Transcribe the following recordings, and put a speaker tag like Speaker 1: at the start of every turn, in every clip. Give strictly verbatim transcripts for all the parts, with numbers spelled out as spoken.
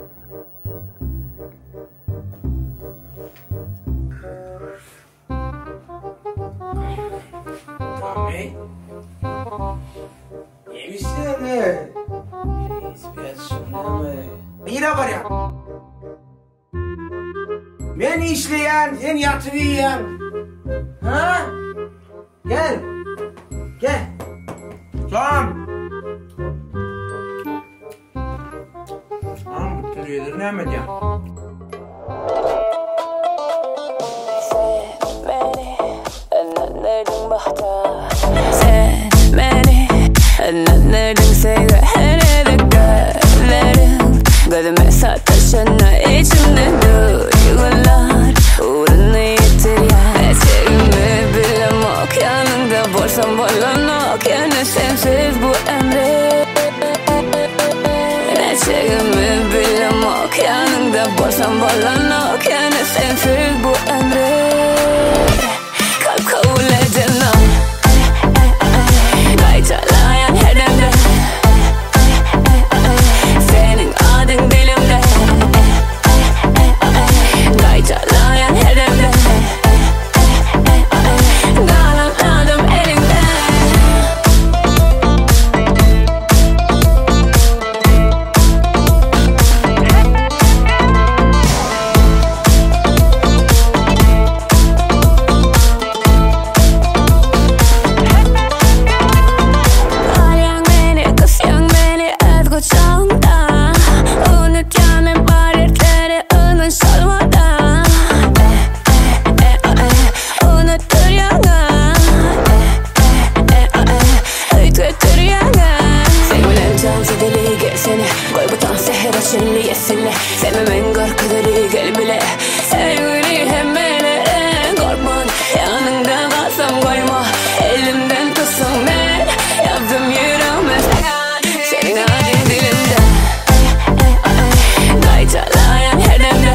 Speaker 1: Tommy? Yemişsene. Biraz şuna. Yine var ya. Ben işleyen, sen yatırayan. Ha? Gel. Gel. Tamam. Tamam, bu tür yedirine hemen ya.
Speaker 2: Sen beni anladın sevgilerine gözlerim gözüme sataşana içimde duygular uğruna yitiriyor eteğimi bilem ok yanında borsam bolanok yani sensiz bu emre eteğimi bilem ok yanında borsam bolanok yani sensiz bu emre kalp kabul edemem gaytalayan her demde senin adın dilimde gaytalayan her demde galanladım elimde sevmemen korkuları gel bile sevgili hemene korkman yanında kalsam koyma elimden tutsun ben yaptım yüreğime senin adın dilimde gaytalayan her demde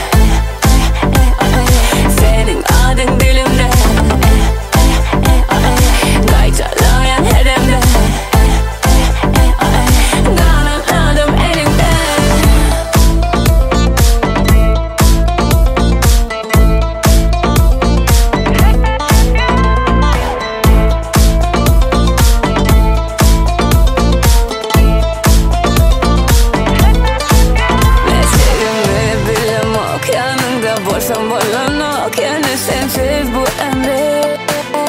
Speaker 2: senin adın dilimde gaytalayan her demde galanladım elimde. Borsam bolanok yani sensiz bu emre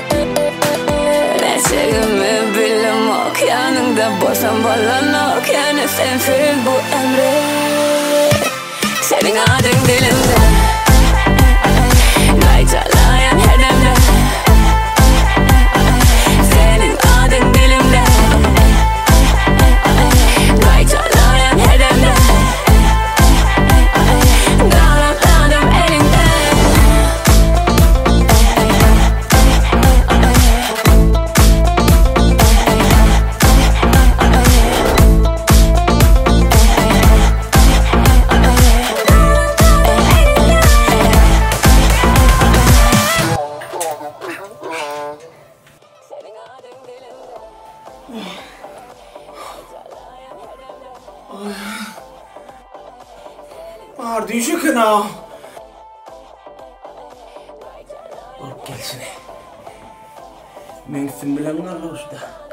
Speaker 2: Neşegimi bilem ok yanında borsam bolanok yani sensiz bu emre senin adın dilimde gaytalayan her demde senin adın dilimde gaytalayan her demde
Speaker 1: Var düşük kına. Bak gelsin. Ben film bilen var orada.